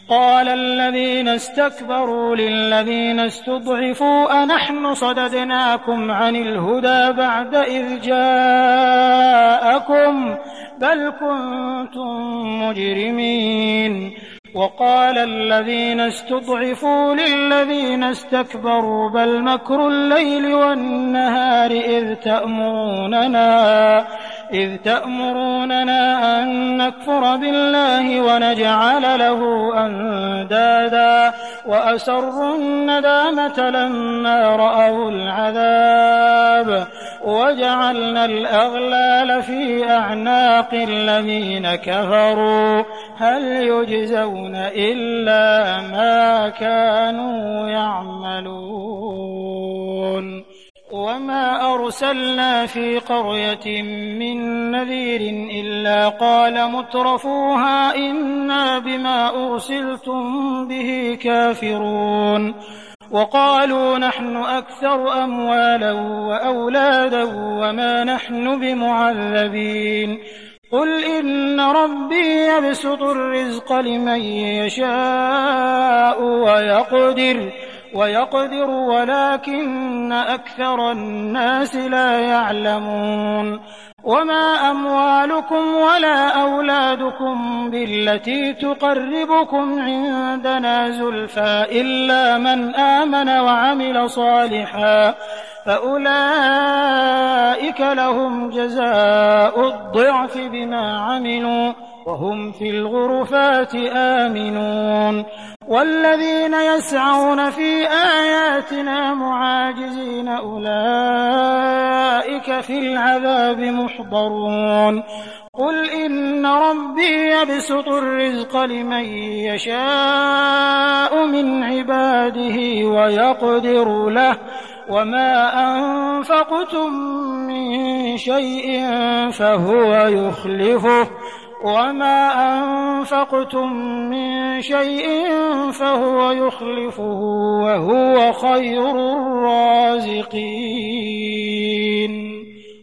قال الذين استكبروا للذين استضعفوا أنحن صددناكم عن الهدى بعد إذ جاءكم بل كنتم مجرمين. وقال الذين استضعفوا للذين استكبروا بل مكر الليل والنهار إذ تأمروننا أن نكفر بالله ونجعل له أندادا وأسروا الندامة لما رأوا العذاب وجعلنا الأغلال في أعناق الذين كفروا هل يجزون إلا ما كانوا يعملون. وما أرسلنا في قرية من نذير إلا قال مترفوها إنا بما أرسلتم به كافرون وقالوا نحن أكثر أموالا وأولادا وما نحن بمعذبين. قل إن ربي يبسط الرزق لمن يشاء ويقدر ولكن أكثر الناس لا يعلمون. وما أموالكم ولا أولادكم بالتي تقربكم عندنا زلفى إلا من آمن وعمل صالحا فأولئك لهم جزاء الضعف بما عملوا وهم في الغرفات آمنون. والذين يسعون في آياتنا معاجزين أولئك في العذاب محضرون. قل إن ربي يبسط الرزق لمن يشاء من عباده ويقدر له وما أنفقتم من شيء فهو يخلفه وهو خير الرازقين.